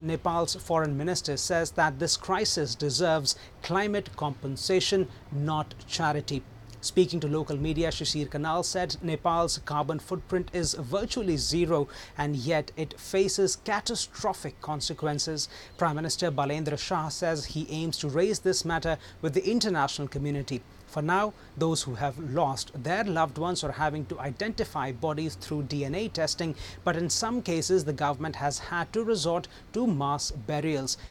Nepal's foreign minister says that this crisis deserves climate compensation, not charity. Speaking to local media, Shishir Kanal said Nepal's carbon footprint is virtually zero and yet it faces catastrophic consequences. Prime Minister Balendra Shah says he aims to raise this matter with the international community. For now, those who have lost their loved ones are having to identify bodies through DNA testing, but in some cases the government has had to resort to mass burials.